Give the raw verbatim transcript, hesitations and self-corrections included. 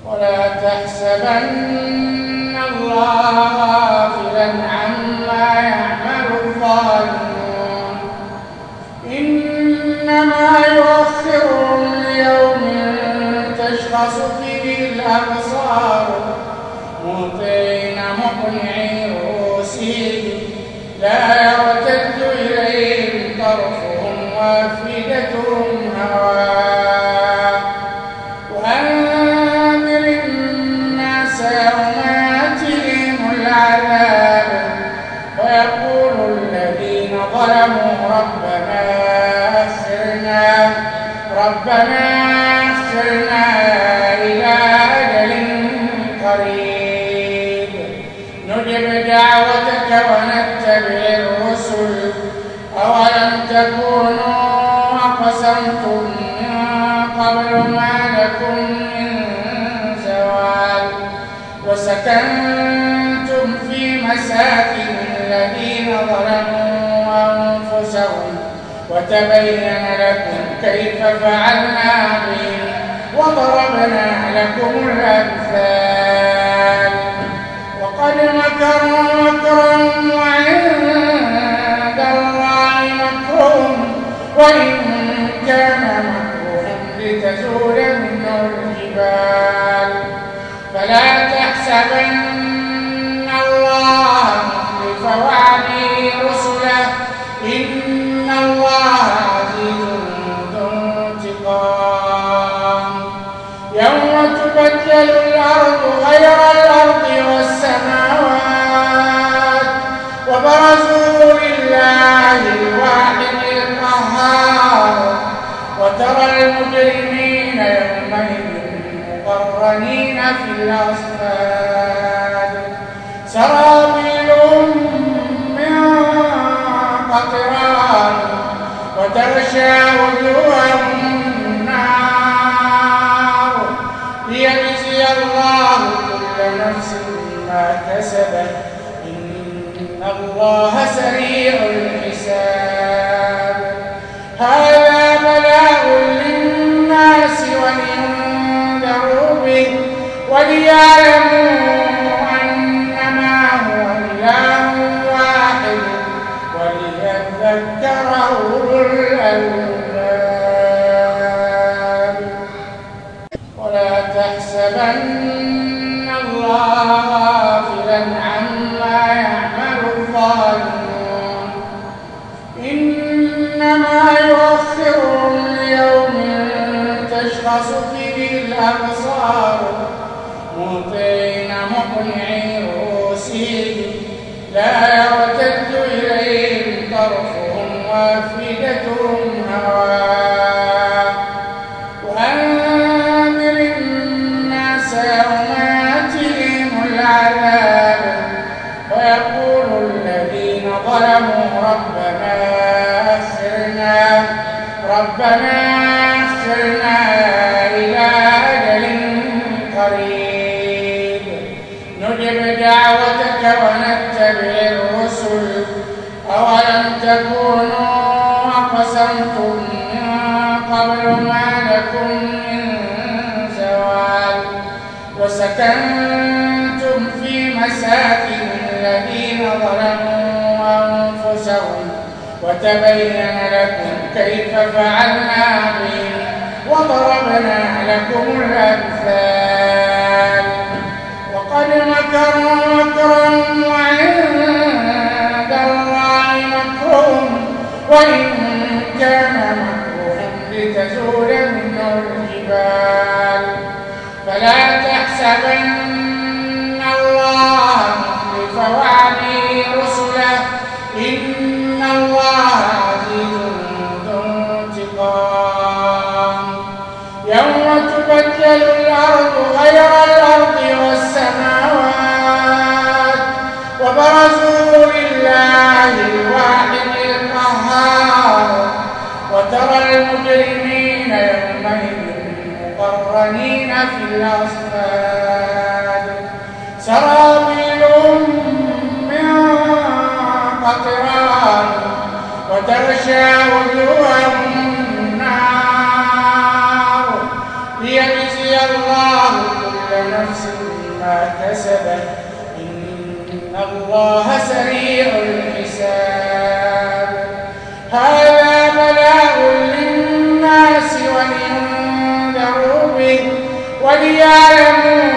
ولا تحسبن الله غافلا عما يعمل الظالمون إنما يؤخرهم ليوم تشخص فيه الأبصار مهطعين مقنعي رؤوسهم لا يرتد إليهم طرفهم وأفئدتهم هواء وأنذر الناس يوم يأتيهم العذاب ويقول الذين ظلموا ربنا أخرنا ربنا أخرنا إلى أجل قريب نجب دعوتك ونتبع الرسل أولم تكونوا أقسمتم من قبل ما لكم من زوال وسكنتم في مساكن الذين ظلموا أنفسهم وتبين لكم كيف فعلنا بهم وضربنا لكم الأمثال وقد مكروا مكرا وعند الله مكرهم وإن كان مكرهم لتزول منه الجبال فلا تحسبن الله مخلف وعده رسله إن الله عزيز ذو انتقام يوم تبدل الأرض غير الأرض والسماوات وبرزوا لله الواحد القهار وترى المجرمين يومئذ مقرنين في الأصفاد سرابيلهم من قطران وتغشى وجوههم النار ليجزي الله كل نفس ما كسبت إن الله سريع الحساب هذا بلاء للناس ولينذروا به وليعلموا أنما هو إله واحد وليذكر أولو الألباب ولا تحسبن الله غافلا عما يعمل الظالمون إنما يؤخرهم ليوم تشخص فيه الأبصار مهطعين مقنعي رؤوسهم لا يرتد إليهم طرفهم وأفئدتهم هواء وأنذر الناس يوم يأتيهم العذاب ويقول الذين ظلموا ربنا أخرنا ربنا أخرنا إلى أجل قريب نجب دعوتك ونتبع الرسل أولم تكونوا أقسمتم من قبل ما لكم من زوال وسكنتم في مساكن الذين ظلموا أنفسهم وتبين لكم كيف فعلنا بهم وضربنا لكم الأمثال وقد مكروا مكرا وعند الله مكرهم وإن كان مكرهم لتزول منه الجبال فلا تحسبن الله مخلف وعده رسله إن الله عزيز ذو انتقام يوم تبدل الأرض غير الأرض والسماوات وبرزوا لله الواحد القهار وترى المجرمين يومئذ مقرنين في الأصفاد سرابيلهم من قطران وتغشى وجوههم النار ليجزي الله كل نفس ما كسبت إن الله سريع الحساب. هذا بلاء للناس ولينذروا به وليعلموا